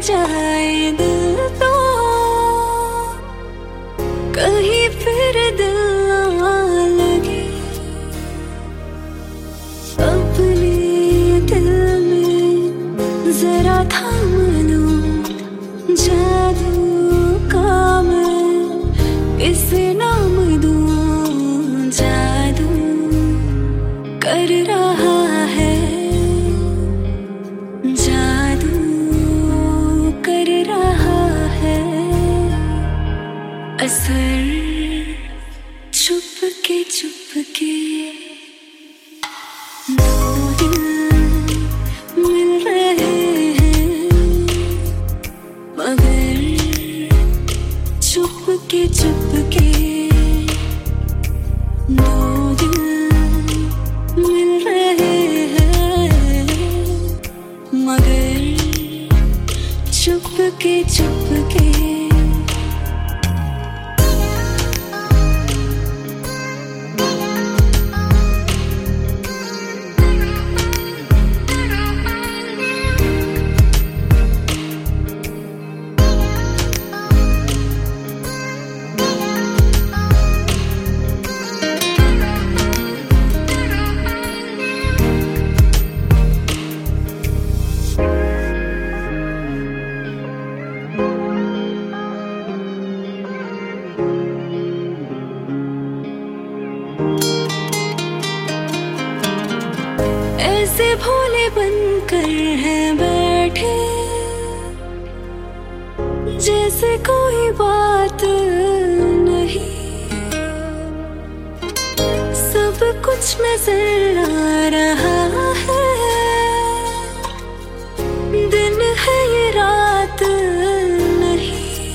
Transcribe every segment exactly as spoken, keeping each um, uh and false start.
जाए दिल तो कहीं फिर दिल ना लगे। अपने दिल में जरा थाम लो जादू का मैं इसे नाम दूं। जादू कर रहा है, जादू कर रहा है असर छुप के छुप के। दो दिल मिल रहे हैं मगर छुप के छुप के। दो दिल मिल रहे हैं मगर छुप के छुप के। ऐसे भोले बनकर हैं बैठे जैसे कोई बात नहीं। सब कुछ नजर आ रहा है, दिन है ये रात नहीं।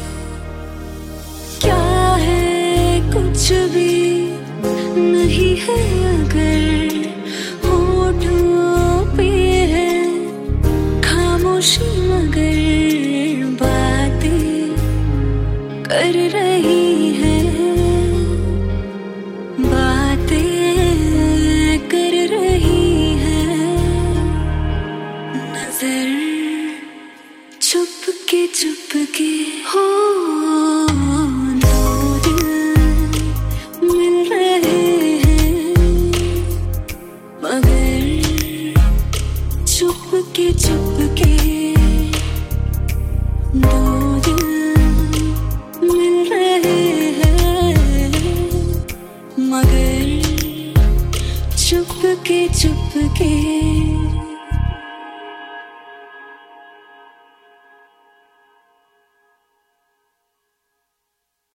क्या है कुछ भी नहीं है अगर मगर बातें कर रही है, बातें कर रही है नजर छुप के छुप के। हो दो दिल मिल रहे हैं मगर छुप के छुप के। दो